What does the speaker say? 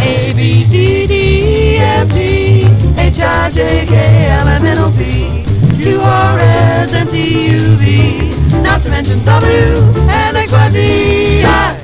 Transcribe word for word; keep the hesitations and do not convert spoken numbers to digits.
A, B, C, D, E, F, G, H, I, J, K, L, M, N, O, P, Q, R, S, T, U, V, not to mention W and X, Y, Z. I